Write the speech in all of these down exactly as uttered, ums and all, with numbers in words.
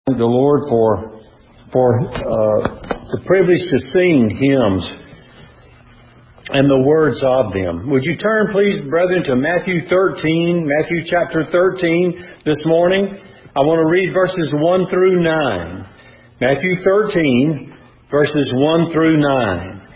Thank the Lord for for uh, the privilege to sing hymns and the words of them. Would you turn, please, brethren, to Matthew thirteen, Matthew chapter thirteen this morning? I want to read verses one through nine. Matthew thirteen, verses one through nine.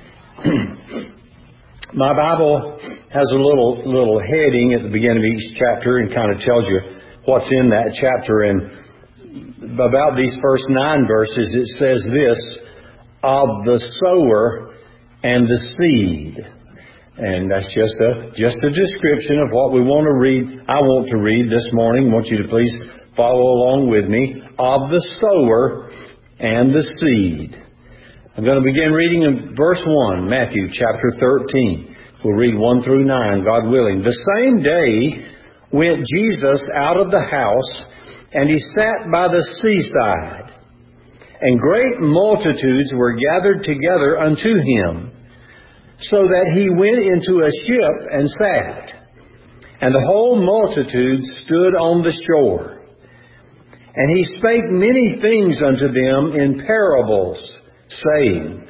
My Bible has a little little heading at the beginning of each chapter and kind of tells you what's in that chapter. And about these first nine verses, it says this: of the sower and the seed. And that's just a just a description of what we want to read. I want to read this morning. I want you to please follow along with me. Of the sower and the seed. I'm going to begin reading in verse one, Matthew chapter thirteen. We'll read one through nine, God willing. The same day went Jesus out of the house, and he sat by the seaside, and great multitudes were gathered together unto him, so that he went into a ship and sat, and the whole multitude stood on the shore. And he spake many things unto them in parables, saying,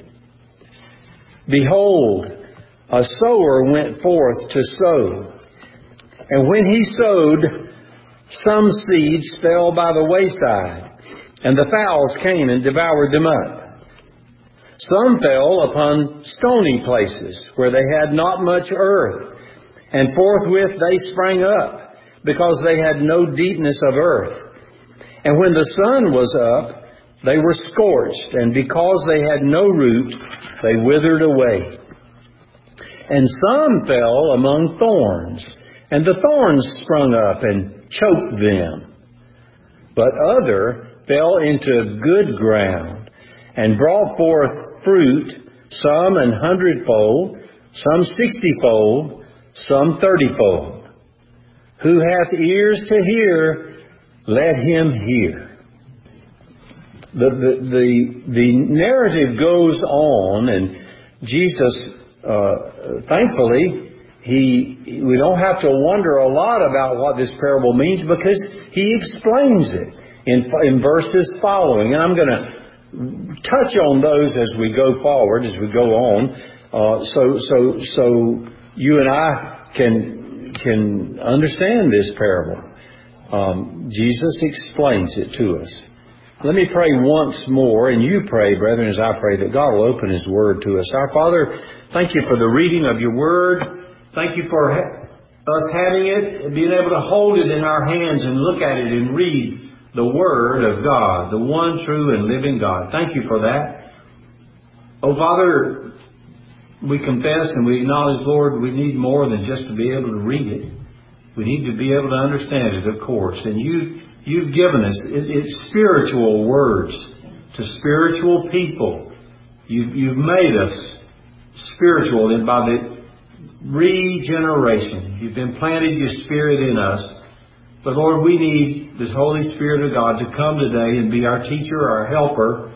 Behold, a sower went forth to sow, and when he sowed, some seeds fell by the wayside, and the fowls came and devoured them up. Some fell upon stony places, where they had not much earth, and forthwith they sprang up, because they had no deepness of earth. And when the sun was up, they were scorched, and because they had no root, they withered away. And some fell among thorns, and the thorns sprung up and choked them. But other fell into good ground, and brought forth fruit, some an hundredfold, some sixtyfold, some thirtyfold. Who hath ears to hear, let him hear. The, the, the, the narrative goes on, and Jesus, uh, thankfully, He, we don't have to wonder a lot about what this parable means, because He explains it in, in verses following. And I'm going to touch on those as we go forward, as we go on, uh, so so so you and I can can understand this parable. Um, Jesus explains it to us. Let me pray once more, and you pray, brethren, as I pray, that God will open His Word to us. Our Father, thank you for the reading of your Word. Thank you for us having it and being able to hold it in our hands and look at it and read the Word of God, the one true and living God. Thank you for that. Oh, Father, we confess and we acknowledge, Lord, we need more than just to be able to read it. We need to be able to understand it, of course. And you, you've given us, it, it's spiritual words to spiritual people. You've, you've made us spiritual and by the regeneration. You've implanted your Spirit in us. But Lord, we need this Holy Spirit of God to come today and be our teacher, our helper.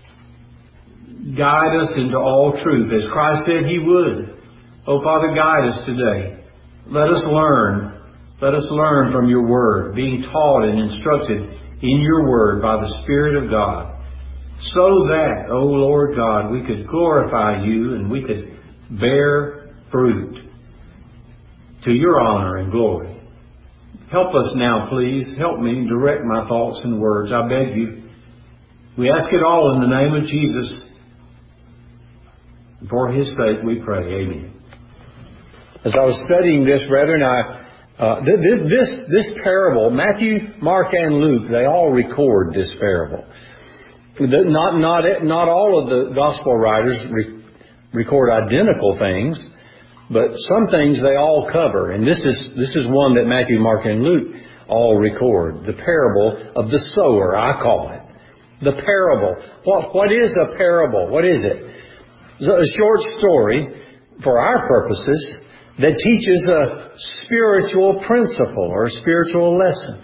Guide us into all truth, as Christ said He would. Oh, Father, guide us today. Let us learn. Let us learn from your Word, being taught and instructed in your Word by the Spirit of God, so that, oh Lord God, we could glorify you and we could bear fruit to your honor and glory. Help us now, please. Help me direct my thoughts and words. I beg you. We ask it all in the name of Jesus. For His sake we pray. Amen. As I was studying this, brethren, I uh, th- th- this this parable, Matthew, Mark, and Luke, they all record this parable. The, not not not all of the gospel writers re- record identical things. But some things they all cover, and this is this is one that Matthew, Mark, and Luke all record. The parable of the sower, I call it. The parable. What what is a parable? What is it? It's a short story, for our purposes, that teaches a spiritual principle or a spiritual lesson.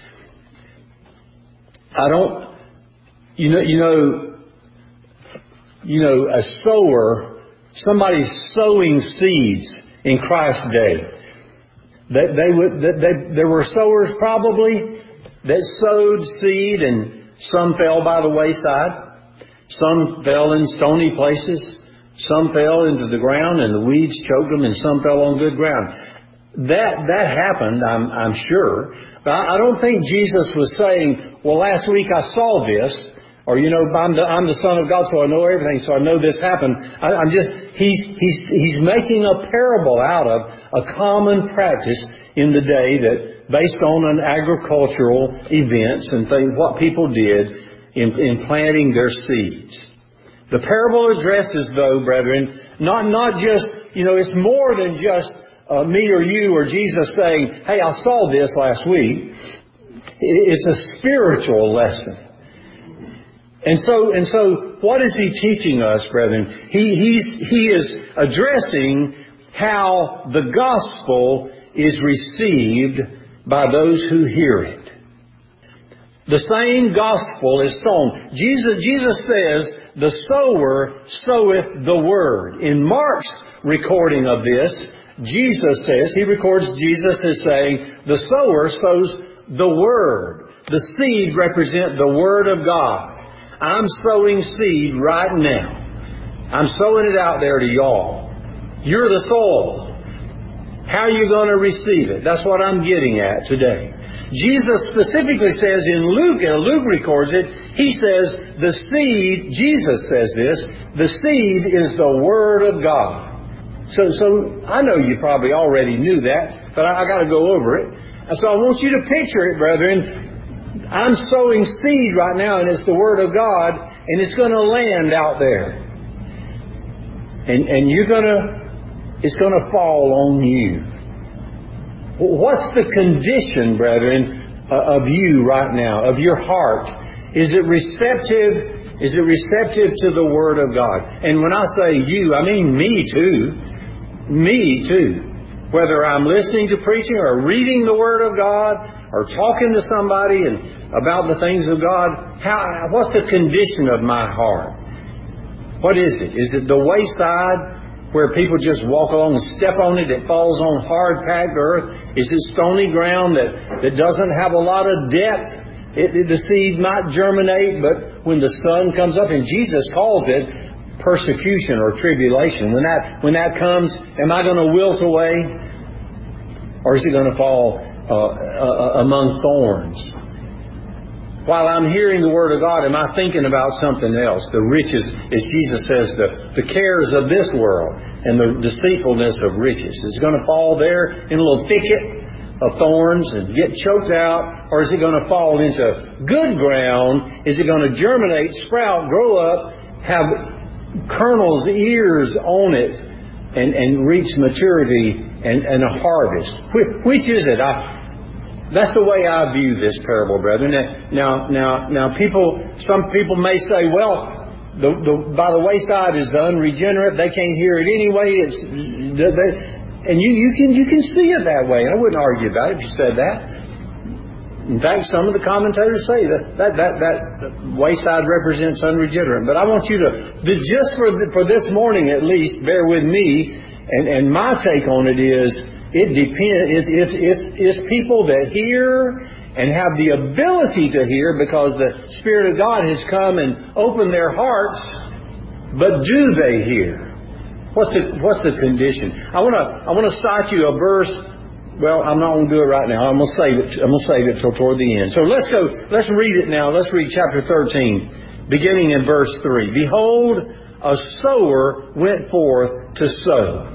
I don't, you know, you know, you know, a sower, somebody sowing seeds. In Christ's day, that they would, that they, there were sowers probably that sowed seed, and Some fell by the wayside. Some fell in stony places. Some fell into the ground and the weeds choked them, and some fell on good ground. That that happened, I'm, I'm sure. But I, I don't think Jesus was saying, well, last week I saw this, or, you know, I'm the, I'm the Son of God, so I know everything, so I know this happened. I, I'm just, he's, he's, he's making a parable out of a common practice in the day that, based on an agricultural events and things, what people did in, in planting their seeds. The parable addresses, though, brethren, not, not just, you know, it's more than just uh, me or you or Jesus saying, hey, I saw this last week. It's a spiritual lesson. And so, and so, what is He teaching us, brethren? He, he's, He is addressing how the gospel is received by those who hear it. The same gospel is sown. Jesus, Jesus says, the sower soweth the word. In Mark's recording of this, Jesus says, he records Jesus as saying, the sower sows the word. The seed represents the word of God. I'm sowing seed right now. I'm sowing it out there to y'all. You're the soil. How are you going to receive it? That's what I'm getting at today. Jesus specifically says in Luke, and Luke records it, he says, the seed, Jesus says this, the seed is the Word of God. So, so I know you probably already knew that, but I, I got to go over it. So I want you to picture it, brethren. I'm sowing seed right now, and it's the Word of God, and it's going to land out there. And, and you're going to It's going to fall on you. What's the condition, brethren, of you right now, of your heart? Is it receptive? Is it receptive to the Word of God? And when I say you, I mean me too. Me too. Whether I'm listening to preaching or reading the Word of God or talking to somebody and about the things of God, how, what's the condition of my heart? What is it? Is it the wayside, where people just walk along and step on it, it falls on hard-packed earth? Is it stony ground that, that doesn't have a lot of depth? It, it, the seed might germinate, but when the sun comes up, and Jesus calls it persecution or tribulation, when that when that comes, am I going to wilt away? Or is it going to fall uh, uh, among thorns? While I'm hearing the Word of God, am I thinking about something else? The riches, as Jesus says, the, the cares of this world and the deceitfulness of riches. Is it going to fall there in a little thicket of thorns and get choked out? Or is it going to fall into good ground? Is it going to germinate, sprout, grow up, have kernels, ears on it, and, and reach maturity and, and a harvest? Which is it? I... That's the way I view this parable, brethren. Now, now, now, people. Some people may say, "Well, the, the, by the wayside is the unregenerate. They can't hear it anyway." It's, they, and you, you can, you can see it that way. I wouldn't argue about it if you said that. In fact, some of the commentators say that that that, that wayside represents unregenerate. But I want you to, to just for for this morning at least, bear with me. And, and my take on it is. It depends. It's, it's, it's, it's people that hear and have the ability to hear because the Spirit of God has come and opened their hearts. But do they hear? What's the What's the condition? I want to I want to start you a verse. Well, I'm not going to do it right now. I'm going to save it. I'm going to save it till toward the end. So let's go. Let's read it now. Let's read chapter thirteen, beginning in verse three. Behold, a sower went forth to sow.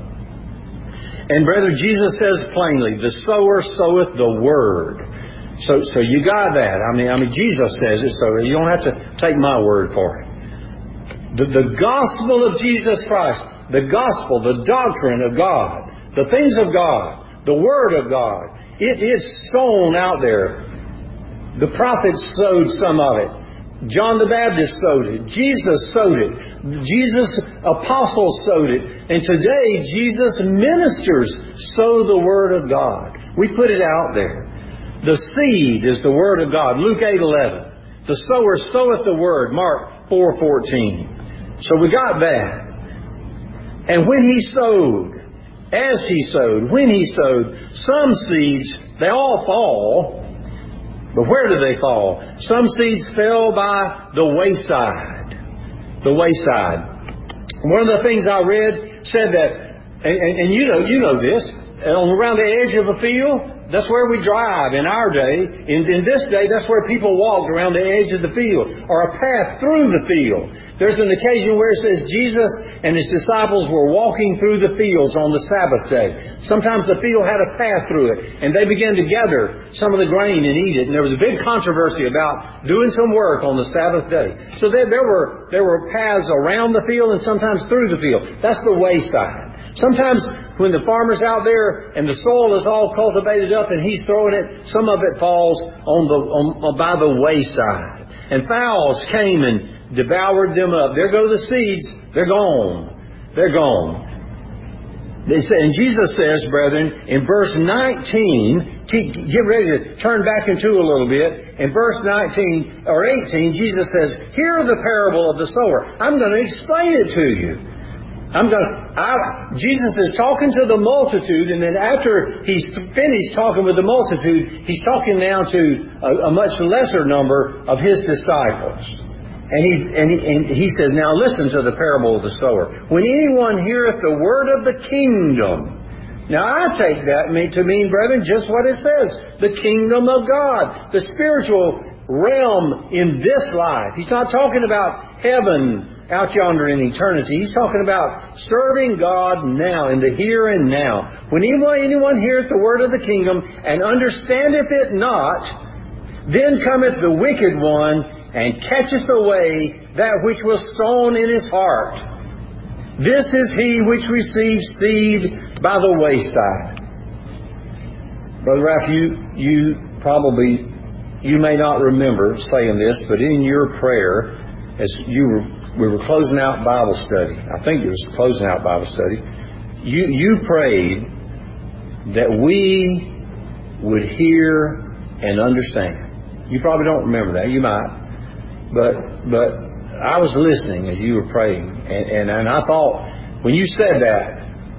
And brethren, Jesus says plainly, the sower soweth the word. So, so you got that. I mean, I mean, Jesus says it, so you don't have to take my word for it. The, the gospel of Jesus Christ, the gospel, the doctrine of God, the things of God, the word of God, it is sown out there. The prophets sowed some of it. John the Baptist sowed it. Jesus sowed it. Jesus' apostles sowed it. And today, Jesus' ministers sow the Word of God. We put it out there. The seed is the Word of God. Luke eight eleven. The sower soweth the Word. Mark four fourteen. So we got that. And when he sowed, as he sowed, when he sowed, some seeds, they all fall. But where did they fall? Some seeds fell by the wayside. The wayside. One of the things I read said that, and, and, and you know, you know this, around the edge of a field, that's where we drive in our day. In, in this day, that's where people walked, around the edge of the field, or a path through the field. There's an occasion where it says Jesus and His disciples were walking through the fields on the Sabbath day. Sometimes the field had a path through it, and they began to gather some of the grain and eat it. And there was a big controversy about doing some work on the Sabbath day. So there, there were there were paths around the field and sometimes through the field. That's the wayside. Sometimes when the farmer's out there and the soil is all cultivated up and he's throwing it, some of it falls on the on, by the wayside. And fowls came and devoured them up. There go the seeds. They're gone. They're gone. They say, and Jesus says, brethren, in verse nineteen, keep, get ready to turn back into a little bit. In verse nineteen or eighteen, Jesus says, hear the parable of the sower. I'm going to explain it to you. I'm going to, I, Jesus is talking to the multitude, and then after he's finished talking with the multitude, he's talking now to a, a much lesser number of His disciples. And he, and, he, and he says, now listen to the parable of the sower. When anyone heareth the word of the kingdom. Now I take that to mean, brethren, just what it says. The kingdom of God. The spiritual realm in this life. He's not talking about heaven out yonder in eternity. He's talking about serving God now, in the here and now. When anyone, anyone heareth the word of the kingdom and understandeth it not, then cometh the wicked one and catcheth away that which was sown in his heart. This is he which receives seed by the wayside. Brother Ralph, you, you probably, you may not remember saying this, but in your prayer, as you were We were closing out Bible study. I think it was closing out Bible study. You you prayed that we would hear and understand. You probably don't remember that. You might. But but I was listening as you were praying. And, and, and I thought, when you said that,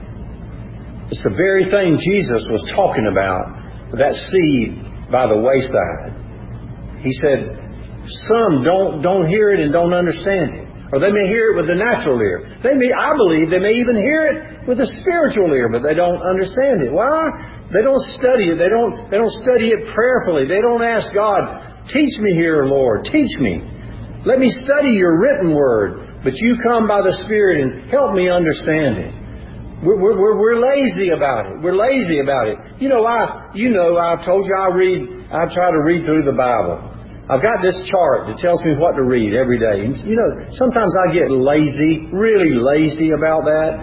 it's the very thing Jesus was talking about, that seed by the wayside. He said, some don't don't hear it and don't understand it. Or they may hear it with the natural ear. They may, I believe, they may even hear it with the spiritual ear, but they don't understand it. Why? They don't study it. They don't, they don't study it prayerfully. They don't ask God, teach me here, Lord. Teach me. Let me study your written word. But you come by the Spirit and help me understand it. We're, we're, we're lazy about it. We're lazy about it. You know, I, you know, I've told you I read, I try to read through the Bible. I've got this chart that tells me what to read every day. And, you know, sometimes I get lazy, really lazy about that.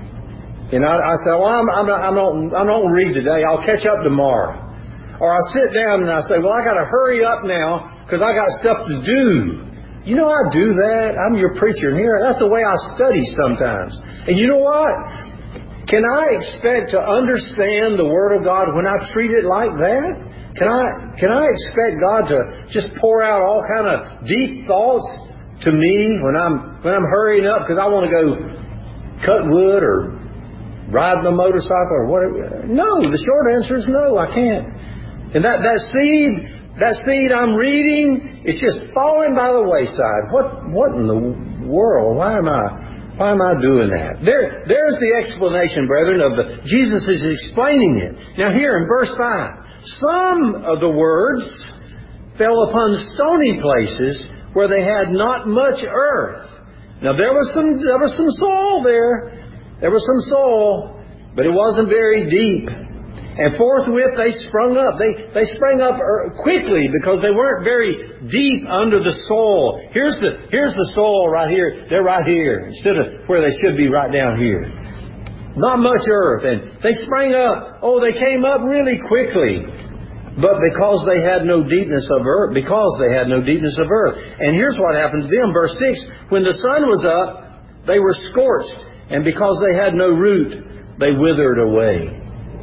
And I, I say, well, I'm, I'm not, I'm not, I'm not going to read today. I'll catch up tomorrow. Or I sit down and I say, well, I got to hurry up now because I got stuff to do. You know, I do that. I'm your preacher. And here, that's the way I study sometimes. And you know what? Can I expect to understand the Word of God when I treat it like that? Can I can I expect God to just pour out all kind of deep thoughts to me when I'm when I'm hurrying up because I want to go cut wood or ride the motorcycle or whatever? No, the short answer is no, I can't. And that, that seed that seed I'm reading, it's just falling by the wayside. What what in the world? Why am I why am I doing that? There there's the explanation, brethren, of the Jesus is explaining it. Now here in verse five. Some of the words fell upon stony places where they had not much earth. Now there was some there was some soil there. There was some soil, but it wasn't very deep. And forthwith they sprung up. They they sprang up quickly because they weren't very deep under the soil. Here's the here's the soil right here. They're right here instead of where they should be right down here. Not much earth. And they sprang up. Oh, they came up really quickly. But because they had no deepness of earth, because they had no deepness of earth. And here's what happened to them. Verse six, when the sun was up, they were scorched. And because they had no root, they withered away.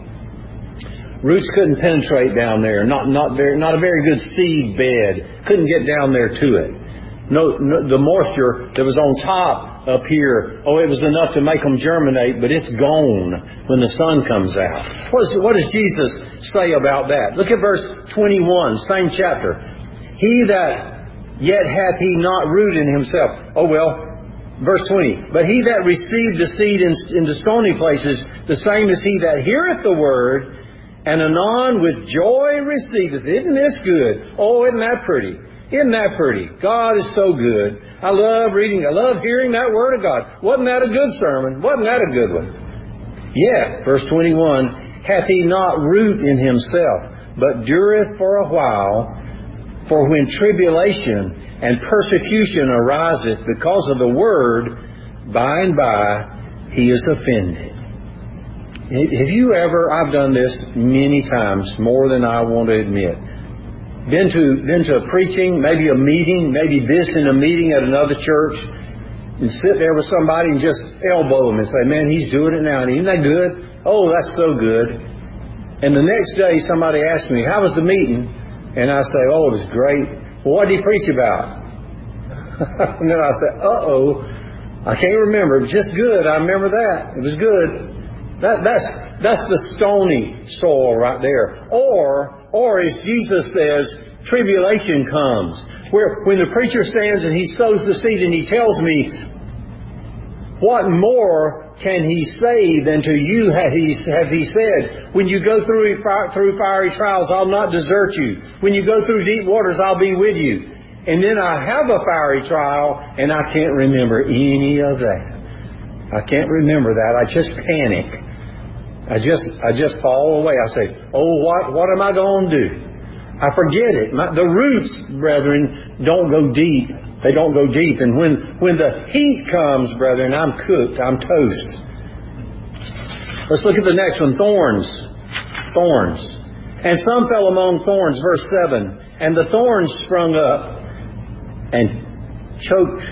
Roots couldn't penetrate down there. Not not very, not a very good seed bed. Couldn't get down there to it. No, no, the moisture that was on top not up here, oh, it was enough to make them germinate, but it's gone when the sun comes out. What, is, what does Jesus say about that? Look at verse twenty-one, same chapter. He that yet hath he not root in himself. Oh, well, verse twenty. But he that received the seed in, in the stony places, the same is he that heareth the word, and anon with joy receiveth. Isn't this good? Oh, isn't that pretty? Isn't that pretty? God is so good. I love reading, I love hearing that Word of God. Wasn't that a good sermon? Wasn't that a good one? Yeah, verse twenty-one, hath he not root in himself, but dureth for a while. For when tribulation and persecution ariseth because of the Word, by and by he is offended. Have you ever, I've done this many times, more than I want to admit, Been to, been to a preaching, maybe a meeting, maybe this in a meeting at another church, and sit there with somebody and just elbow them and say, man, he's doing it now. And isn't that good? Oh, that's so good. And the next day somebody asks me, how was the meeting? And I say, oh, it was great. Well, what did he preach about? And then I say, uh-oh, I can't remember. It was just good. I remember that. It was good. That, that's, that's the stony soil right there. Or, Or as Jesus says, tribulation comes. Where when the preacher stands and he sows the seed and he tells me, what more can he say than to you have he, have he said? When you go through, through fiery trials, I'll not desert you. When you go through deep waters, I'll be with you. And then I have a fiery trial and I can't remember any of that. I can't remember that. I just panic. I just I just fall away. I say, oh, what what am I going to do? I forget it. My, the roots, brethren, don't go deep. They don't go deep. And when, when the heat comes, brethren, I'm cooked. I'm toast. Let's look at the next one. Thorns. Thorns. And some fell among thorns, verse seven. And the thorns sprung up and choked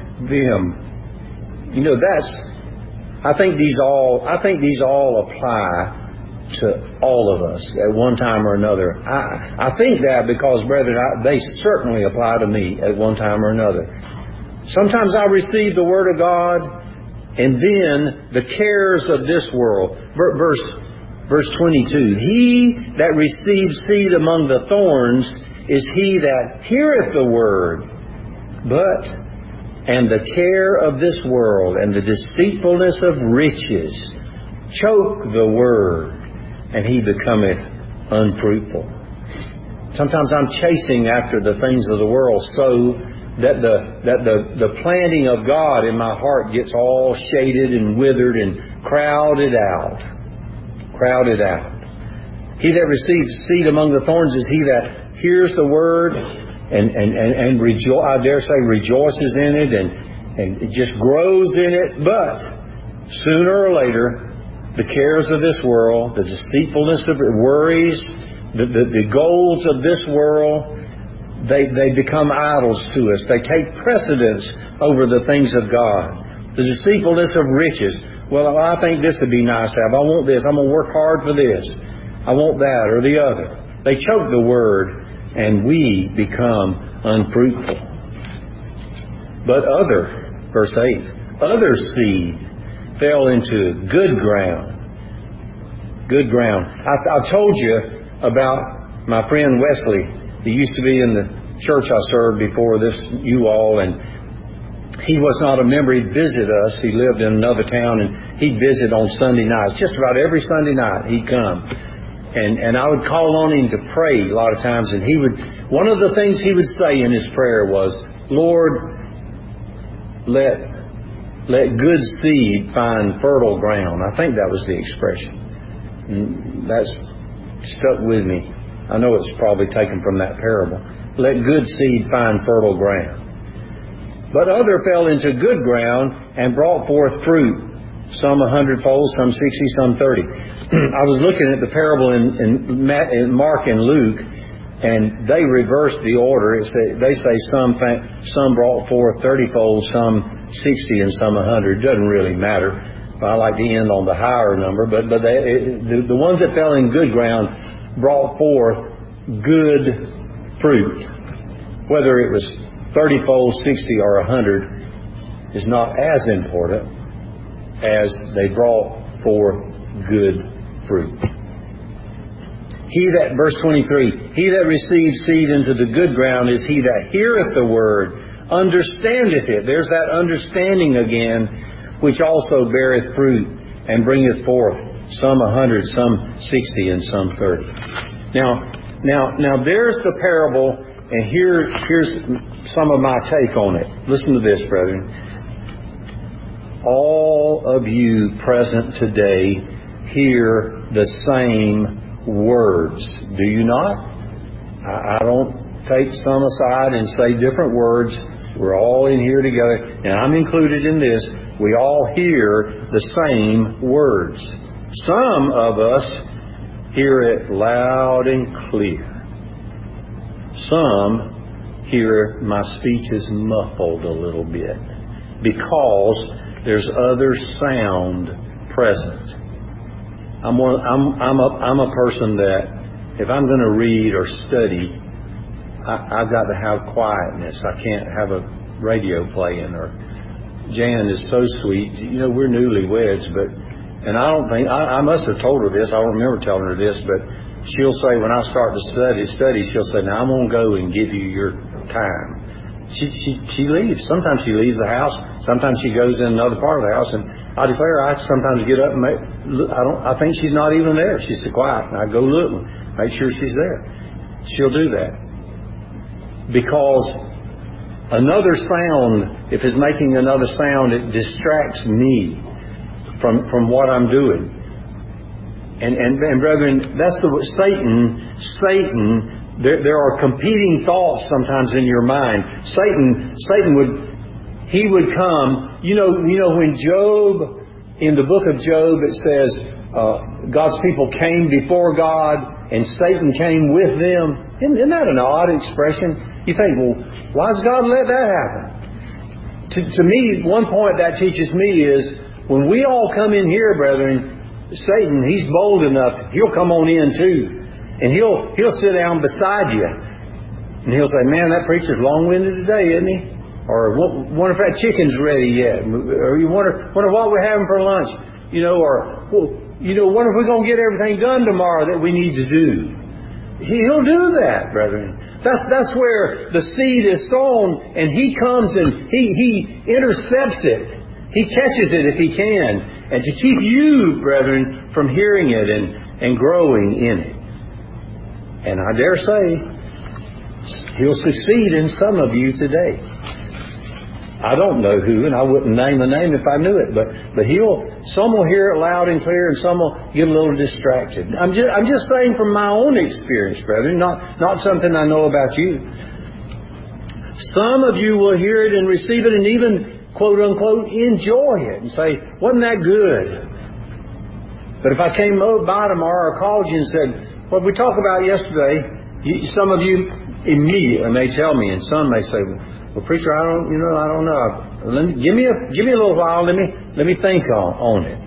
them. You know, that's... I think these all I think these all apply to all of us at one time or another. I, I think that because, brethren, I, they certainly apply to me at one time or another. Sometimes I receive the Word of God, and then the cares of this world. Verse, verse twenty-two. He that receives seed among the thorns is he that heareth the Word, but... and the care of this world and the deceitfulness of riches choke the word, and he becometh unfruitful. Sometimes I'm chasing after the things of the world so that the that the, the planting of God in my heart gets all shaded and withered and crowded out. Crowded out. He that receives seed among the thorns is he that hears the word And and and, and rejo- I dare say rejoices in it and, and it just grows in it. But sooner or later, the cares of this world, the deceitfulness of it, worries, the, the, the goals of this world, they, they become idols to us. They take precedence over the things of God. The deceitfulness of riches. Well, I think this would be nice to have. I want this. I'm going to work hard for this. I want that or the other. They choke the word, and we become unfruitful. But other, verse eight, other seed fell into good ground. Good ground. I, I told you about my friend Wesley. He used to be in the church I served before this, you all, and he was not a member. He'd visit us. He lived in another town, and he'd visit on Sunday nights. Just about every Sunday night he'd come. And and I would call on him to pray a lot of times, and he would, one of the things he would say in his prayer was, Lord, let let good seed find fertile ground. I think that was the expression. And that's stuck with me. I know it's probably taken from that parable. Let good seed find fertile ground. But other fell into good ground and brought forth fruit. Some a hundredfold, some sixty, some thirty. I was looking at the parable in, in, in Mark and Luke, and they reversed the order. It say, they say some some brought forth thirtyfold, some sixty, and some a hundred. It doesn't really matter. I like to end on the higher number, but but they, the, the ones that fell in good ground brought forth good fruit. Whether it was thirtyfold, sixty, or a hundred, is not as important as they brought forth good fruit. He that, verse twenty-three, he that receives seed into the good ground is he that heareth the word, understandeth it. There's that understanding again, which also beareth fruit and bringeth forth some a hundred, some sixty, and some thirty. Now, now, now there's the parable, and here, here's some of my take on it. Listen to this, brethren. All of you present today hear the same words, do you not? I, I don't take some aside and say different words. We're all in here together, and I'm included in this. We all hear the same words. Some of us hear it loud and clear. Some hear my speech is muffled a little bit because there's other sound present. I'm one, I'm I'm a I'm a person that if I'm going to read or study, I, I've got to have quietness. I can't have a radio playing. Or Jan is so sweet. You know, we're newlyweds, but and I don't think I, I must have told her this. I don't remember telling her this, but she'll say when I start to study study, she'll say, "Now I'm going to go and give you your time." She she she leaves. Sometimes she leaves the house. Sometimes she goes in another part of the house, and I declare I sometimes get up and make, I don't. I think she's not even there. She's so quiet, and I go look, make sure she's there. She'll do that because another sound, if it's making another sound, it distracts me from from what I'm doing. And and, and brethren, that's the Satan. Satan. There, there are competing thoughts sometimes in your mind. Satan, Satan would, he would come. You know, you know when Job, in the book of Job, it says uh, God's people came before God and Satan came with them. Isn't, isn't that an odd expression? You think, well, why does God let that happen? To, to me, one point that teaches me is when we all come in here, brethren, Satan, he's bold enough. He'll come on in too. And he'll he'll sit down beside you, and he'll say, "Man, that preacher's long-winded today, isn't he?" Or wonder if that chicken's ready yet, or you wonder wonder what we're having for lunch, you know, or well, you know, wonder if we're going to get everything done tomorrow that we need to do. He'll do that, brethren. That's that's where the seed is sown, and he comes and he he intercepts it, he catches it if he can, and to keep you, brethren, from hearing it and and growing in it. And I dare say he'll succeed in some of you today. I don't know who, and I wouldn't name a name if I knew it, but but he'll. Some will hear it loud and clear, and some will get a little distracted. I'm just I'm just saying from my own experience, brethren, not not something I know about you. Some of you will hear it and receive it, and even quote unquote enjoy it, and say, "Wasn't that good?" But if I came by tomorrow or called you and said, what we talked about yesterday, you, some of you immediately may tell me, and some may say, "Well, preacher, I don't, you know, I don't know. Let me, give me a, give me a little while. Let me, let me think on, on it."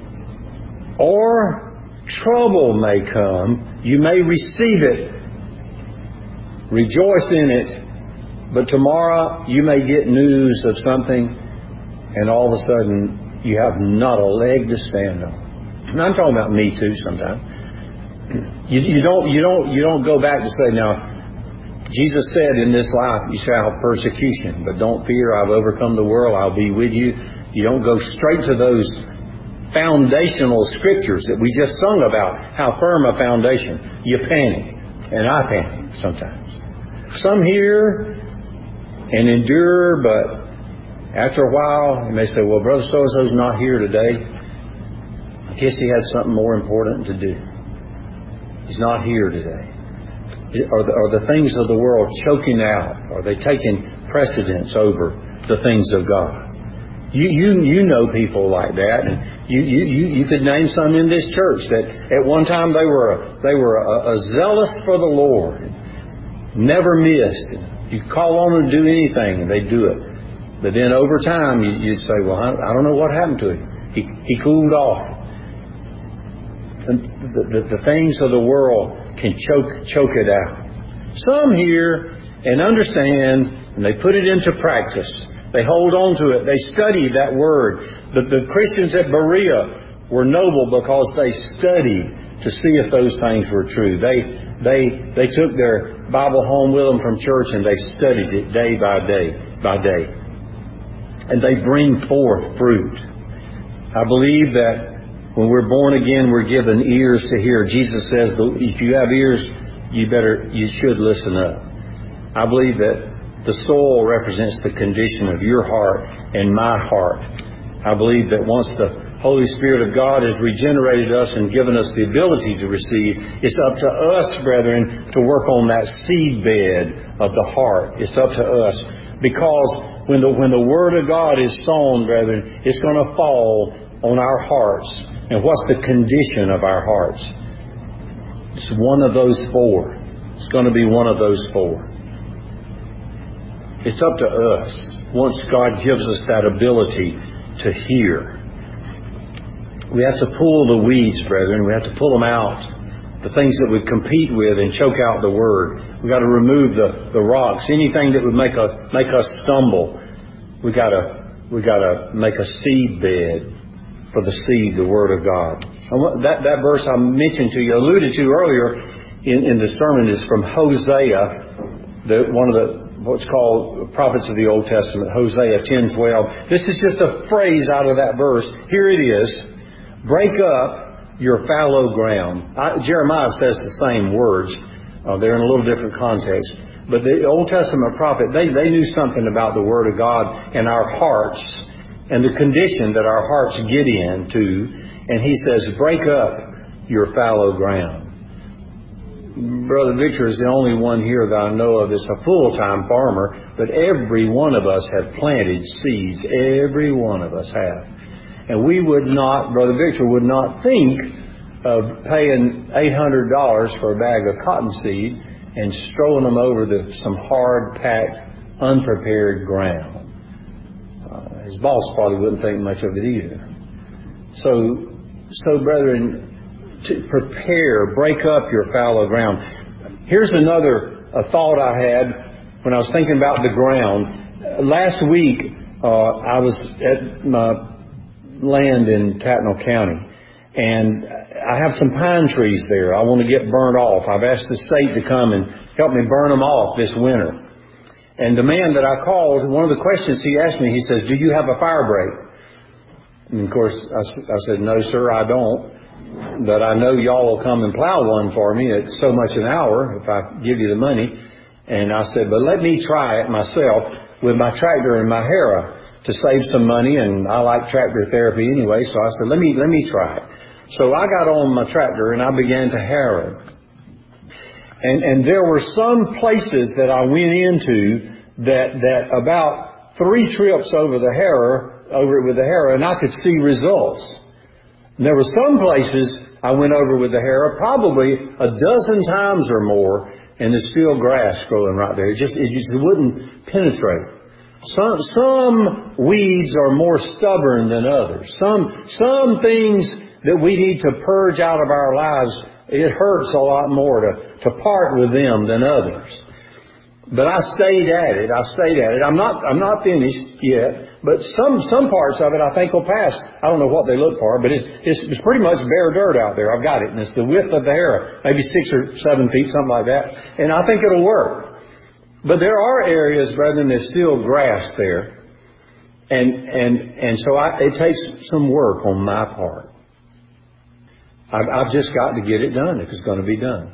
Or trouble may come. You may receive it, rejoice in it, but tomorrow you may get news of something, and all of a sudden you have not a leg to stand on. And I'm talking about me too sometimes. You, you don't you don't you don't go back to say, now Jesus said in this life you shall have persecution, but don't fear, I've overcome the world, I'll be with you. You don't go straight to those foundational scriptures that we just sung about, how firm a foundation. You panic, and I panic sometimes. Some hear and endure, but after a while you may say, "Well, Brother so-and-so's not here today. I guess he had something more important to do. He's not here today." Are the, are the things of the world choking out? Are they taking precedence over the things of God? You you you know people like that, and you you you, you could name some in this church that at one time they were they were a, a zealous for the Lord, never missed. You call on them to do anything, and they do it. But then over time, you, you say, "Well, I, I don't know what happened to him. He he cooled off." And the, the, the things of the world can choke choke it out. Some hear and understand, and they put it into practice. They hold on to it. They study that Word. The, the Christians at Berea were noble because they studied to see if those things were true. They they they took their Bible home with them from church and they studied it day by day by day. And they bring forth fruit. I believe that when we're born again, we're given ears to hear. Jesus says, if you have ears, you better, you should listen up. I believe that the soil represents the condition of your heart and my heart. I believe that once the Holy Spirit of God has regenerated us and given us the ability to receive, it's up to us, brethren, to work on that seed bed of the heart. It's up to us. Because when the, when the Word of God is sown, brethren, it's going to fall on our hearts. And what's the condition of our hearts? It's one of those four. It's going to be one of those four. It's up to us, once God gives us that ability to hear. We have to pull the weeds, brethren. We have to pull them out. The things that would compete with and choke out the Word. We've got to remove the, the rocks. Anything that would make, a, make us stumble. We've got to, we've got to make a seed bed for the seed, the Word of God. That, that verse I mentioned to you, alluded to earlier in, in the sermon, is from Hosea, the, one of the what's called prophets of the Old Testament, Hosea ten twelve. This is just a phrase out of that verse. Here it is. Break up your fallow ground. I, Jeremiah says the same words. Uh, they're in a little different context. But the Old Testament prophet, they, they knew something about the Word of God and our hearts and the condition that our hearts get into. And he says, break up your fallow ground. Brother Victor is the only one here that I know of that's a full-time farmer, but every one of us have planted seeds. Every one of us have. And we would not, Brother Victor would not think of paying eight hundred dollars for a bag of cottonseed and strolling them over the, some hard-packed, unprepared ground. Uh, his boss probably wouldn't think much of it either. So, so brethren, to prepare, break up your fallow ground. Here's another a thought I had when I was thinking about the ground. Last week, uh, I was at my land in Tattnall County, and I have some pine trees there I want to get burned off. I've asked the state to come and help me burn them off this winter. And the man that I called, one of the questions he asked me, he says, do you have a fire break? And of course, I, I said, no, sir, I don't. But I know y'all will come and plow one for me at so much an hour if I give you the money. And I said, but let me try it myself with my tractor and my harrow to save some money. And I like tractor therapy anyway. So I said, let me, let me try it. So I got on my tractor and I began to harrow. And, and there were some places that I went into that, that about three trips over the harrow, over it with the harrow, and I could see results. And there were some places I went over with the harrow, probably a dozen times or more, and there's still grass growing right there. It just, it just wouldn't penetrate. Some, some weeds are more stubborn than others. Some, some things that we need to purge out of our lives, it hurts a lot more to, to part with them than others. But I stayed at it. I stayed at it. I'm not, I'm not finished yet, but some, some parts of it I think will pass. I don't know what they look for, but it's, it's, it's pretty much bare dirt out there. I've got it. And it's the width of the harrow, maybe six or seven feet, something like that. And I think it'll work. But there are areas, brethren, there's still grass there. And, and, and so I, it takes some work on my part. I've, I've just got to get it done if it's going to be done.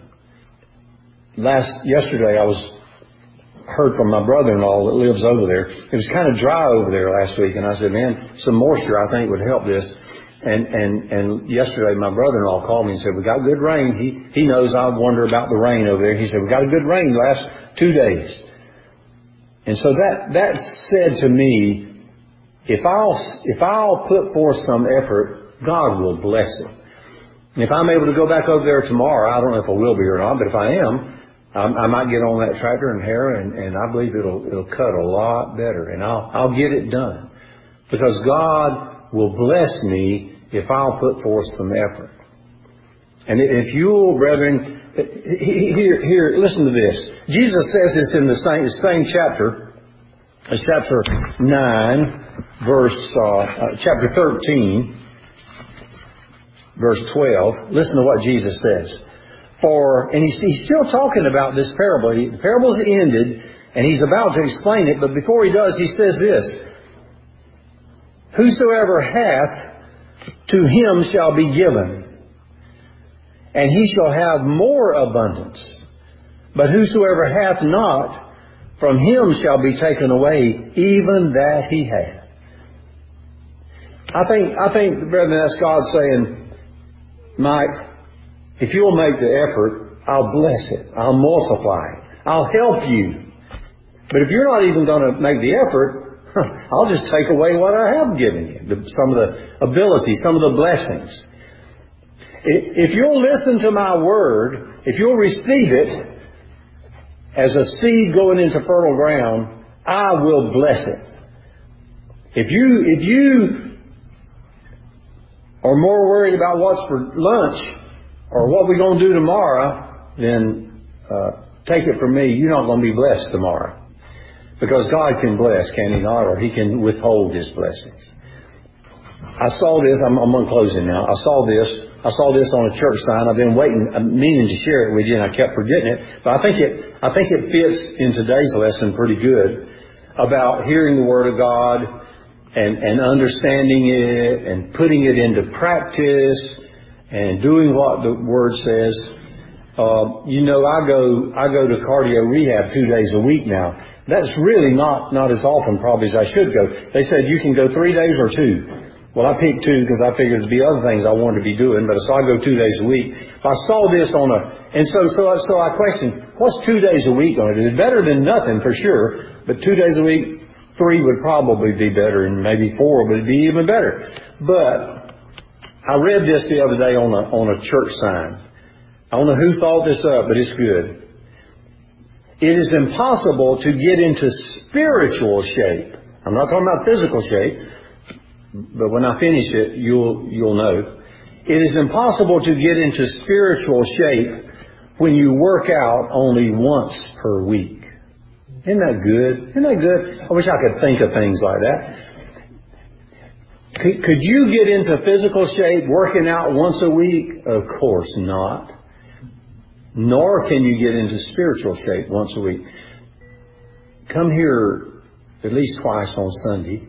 Last, yesterday I was, heard from my brother-in-law that lives over there. It was kind of dry over there last week, and I said, man, some moisture I think would help this. And and and yesterday my brother-in-law called me and said, we got good rain. He he knows I wonder about the rain over there. He said, we got a good rain last two days. And so that that said to me, if I'll if I'll put forth some effort, God will bless it. And if I'm able to go back over there tomorrow, I don't know if I will be or not, but if I am, I might get on that tractor and harrow, and, and I believe it'll it'll cut a lot better, and I'll I'll get it done, because God will bless me if I'll put forth some effort. And if you'll, brethren, here here listen to this. Jesus says this in the same same chapter chapter nine, verse, uh, uh, chapter thirteen, verse twelve. Listen to what Jesus says. For, and he's, he's still talking about this parable. He, the parable's ended, and he's about to explain it, but before he does, he says this. Whosoever hath, to him shall be given, and he shall have more abundance. But whosoever hath not, from him shall be taken away, even that he hath. I think, I think, brethren, that's God saying, Mike, if you'll make the effort, I'll bless it. I'll multiply it. I'll help you. But if you're not even going to make the effort, I'll just take away what I have given you. The, some of the abilities, some of the blessings. If you'll listen to my word, if you'll receive it as a seed going into fertile ground, I will bless it. If you, if you are more worried about what's for lunch or what we're going to do tomorrow, then uh, take it from me, you're not going to be blessed tomorrow. Because God can bless, can He not? Or He can withhold His blessings. I saw this, I'm, I'm on closing now. I saw this, I saw this on a church sign. I've been waiting, I'm meaning to share it with you, and I kept forgetting it. But I think it, I think it fits in today's lesson pretty good about hearing the Word of God and, and understanding it and putting it into practice and doing what the Word says. Uh, you know, I go I go to cardio rehab two days a week now. That's really not, not as often probably as I should go. They said you can go three days or two. Well, I picked two because I figured there'd be other things I wanted to be doing, but so I go two days a week. I saw this on a, and so so so I questioned, what's two days a week going to do? It's better than nothing for sure, but two days a week, three would probably be better, and maybe four would be even better. But I read this the other day on a on a church sign. I don't know who thought this up, but it's good. It is impossible to get into spiritual shape. I'm not talking about physical shape, but when I finish it, you'll you'll know. It is impossible to get into spiritual shape when you work out only once per week. Isn't that good? Isn't that good? I wish I could think of things like that. Could, could you get into physical shape working out once a week? Of course not. Nor can you get into spiritual shape once a week. Come here at least twice on Sunday.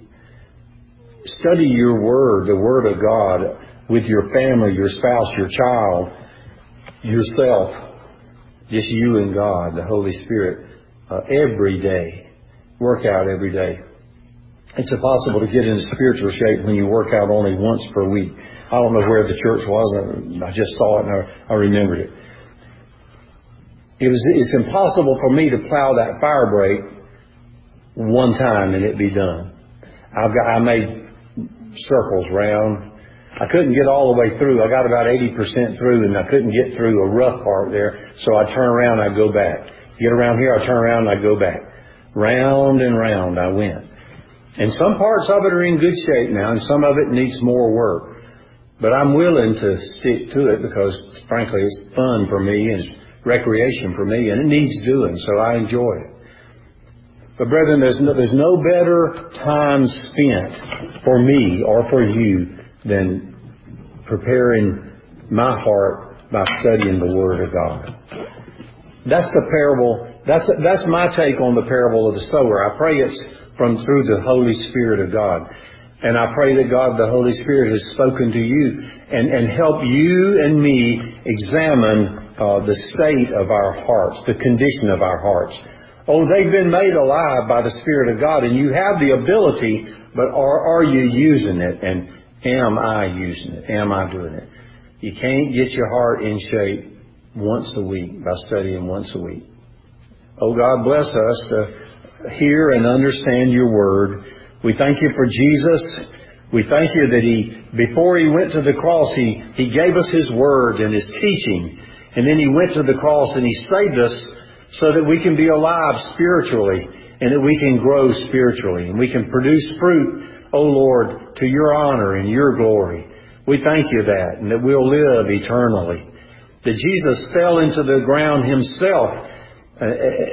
Study your Word, the Word of God, with your family, your spouse, your child, yourself. Just you and God, the Holy Spirit, uh, every day. Work out every day. It's impossible to get into spiritual shape when you work out only once per week. I don't know where the church was. I just saw it and I, I remembered it. It was, it's impossible for me to plow that fire break one time and it be done. I've got, I made circles round. I couldn't get all the way through. I got about eighty percent through and I couldn't get through a rough part there. So I turn around and I go back. Get around here, I turn around and I go back. Round and round I went. And some parts of it are in good shape now and some of it needs more work. But I'm willing to stick to it because frankly it's fun for me and it's recreation for me and it needs doing, so I enjoy it. But brethren, there's no, there's no better time spent for me or for you than preparing my heart by studying the Word of God. That's the parable. That's that's my take on the parable of the sower. I pray it's from through the Holy Spirit of God. And I pray that God, the Holy Spirit, has spoken to you and, and help you and me examine uh, the state of our hearts, the condition of our hearts. Oh, they've been made alive by the Spirit of God, and you have the ability, but are, are you using it? And am I using it? Am I doing it? You can't get your heart in shape once a week by studying once a week. Oh, God bless us to hear and understand your Word. We thank you for Jesus. We thank you that He, before He went to the cross, He, He gave us His words and His teaching. And then He went to the cross and He saved us so that we can be alive spiritually and that we can grow spiritually and we can produce fruit, oh Lord, to your honor and your glory. We thank you that and that we'll live eternally. That Jesus fell into the ground Himself uh,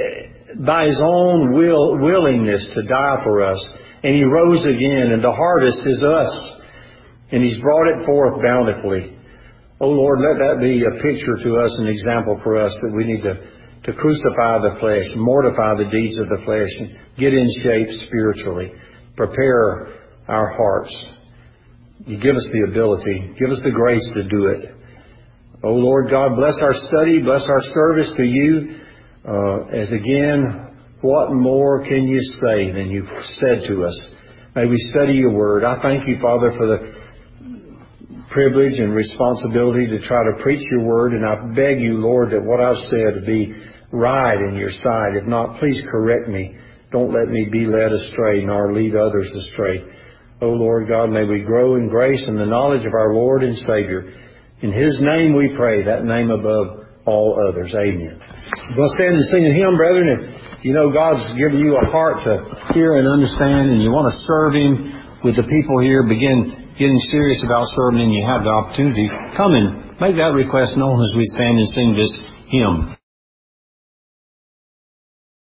by His own will, willingness to die for us. And He rose again, and the harvest is us. And He's brought it forth bountifully. Oh Lord, let that be a picture to us, an example for us, that we need to, to crucify the flesh, mortify the deeds of the flesh, and get in shape spiritually. Prepare our hearts. You give us the ability. Give us the grace to do it. Oh Lord God, bless our study, bless our service to You. Uh, as again, what more can You say than You've said to us? May we study Your Word. I thank You, Father, for the privilege and responsibility to try to preach Your Word, and I beg You, Lord, that what I've said be right in Your sight. If not, please correct me. Don't let me be led astray, nor lead others astray. Oh Lord God, may we grow in grace and the knowledge of our Lord and Savior. In His name we pray, that name above all others. Amen. We'll stand and sing a hymn, brethren. If you know God's given you a heart to hear and understand, and you want to serve Him with the people here, begin getting serious about serving, and you have the opportunity, come and make that request known as we stand and sing this hymn.